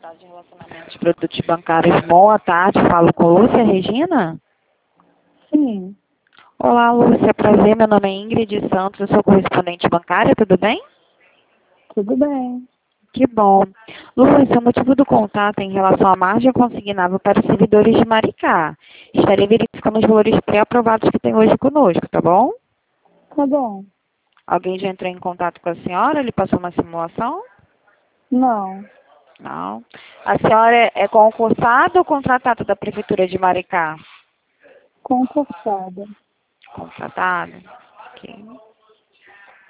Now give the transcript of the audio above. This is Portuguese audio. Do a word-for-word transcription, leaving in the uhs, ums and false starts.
Contato de Relacionamento de Produtos Bancários. Boa tarde, falo com Lúcia Regina? Sim, Olá, Lúcia, prazer, meu nome é Ingrid Santos, eu sou correspondente bancária, tudo bem? tudo bem. Que bom. Lúcia, o motivo do contato é em relação à margem consignável para os servidores de Maricá. Estarei verificando os valores pré-aprovados que tem hoje conosco, tá bom? Tá bom. Alguém já entrou em contato com a senhora? Ele passou uma simulação? Não, Não. A senhora é é concursada ou contratada da Prefeitura de Maricá? concursada. Contratada. Ok.